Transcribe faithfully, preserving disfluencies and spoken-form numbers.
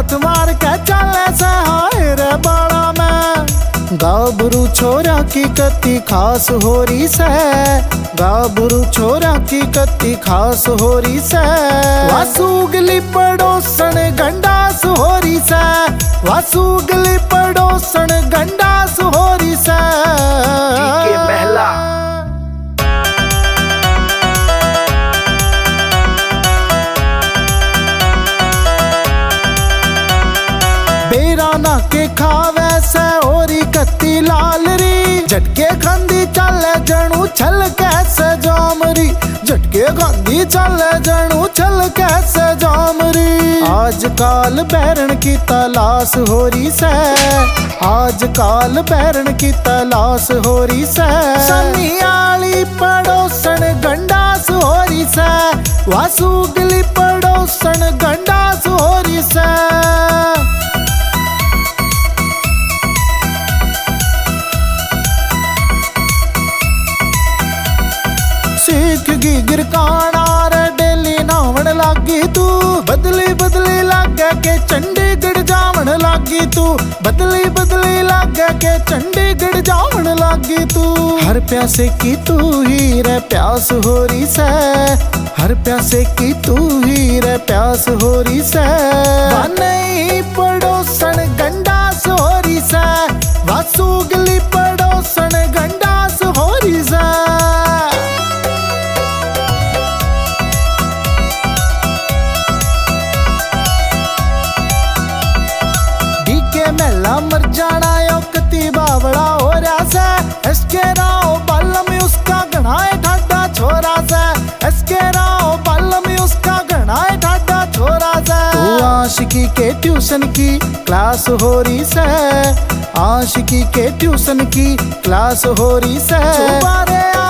हाथ मार के चले से हाय रे बाड़ा में। गाभरू छोरा की कत्ती खास होरी से, गाभरू छोरा की कत्ती खास होरी से। वासूगली पड़ोसन गंडास होरी से, वासूगली पड़ोसन गंडास होरी से। महला बेराना के खावे से होरी कत्ती लाल री। झटके खांदी चले जणू छल कैसे जामरी, झटके खांदी चले जणू छल कैसे जामरी। आजकल बैरन की तलाश होरी से, आजकल बैरन की तलाश होरी से। सनियाली पड़ोसन गंडास होरी से, वासूगली पड़ोसन गंडास होरी से। सीख गी गिरकाना रे डेली नावण लागी तू, बदली बदली लागे के चंडीगढ़ जावण लागी तू, बदली बदली लागे के चंडीगढ़ जावण लागी तू। हर प्यासे की तू ही रे प्यास होरी से, हर प्यासे की तू ही रे प्यास होरी से। नहीं पड़ोसन गंडास होरी से, वासूगली पड़ोसन गंडास होरी से। मेला मर जाना यो कती बावड़ा हो रहा से। इसके राव बाल में उसका गणाए ठाडा छोरा से, इसके राव बाल में उसका गणाए ठाडा छोरा से। तू आशिकी के ट्यूशन की क्लास हो रही से, आशिकी के ट्यूशन की क्लास हो रही से।